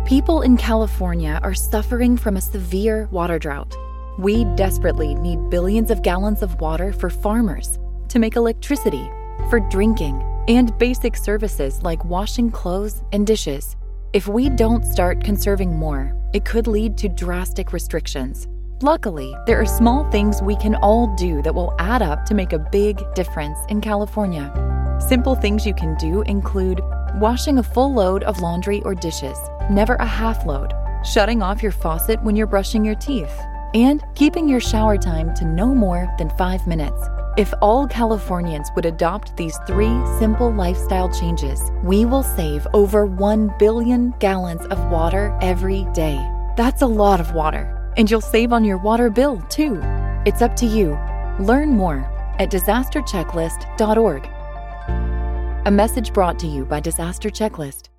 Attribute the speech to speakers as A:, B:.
A: People in California are suffering from a severe water drought. We desperately need billions of gallons of water for farmers, to make electricity, for drinking, and basic services like washing clothes and dishes. If we don't start conserving more, it could lead to drastic restrictions. Luckily, there are small things we can all do that will add up to make a big difference in California. Simple things you can do include washing a full load of laundry or dishes, never a half load, shutting off your faucet when you're brushing your teeth, and keeping your shower time to no more than 5 minutes. If all Californians would adopt these 3 simple lifestyle changes, we will save over 1 billion gallons of water every day. That's a lot of water, and you'll save on your water bill, too. It's up to you. Learn more at disasterchecklist.org. A message brought to you by Disaster Checklist.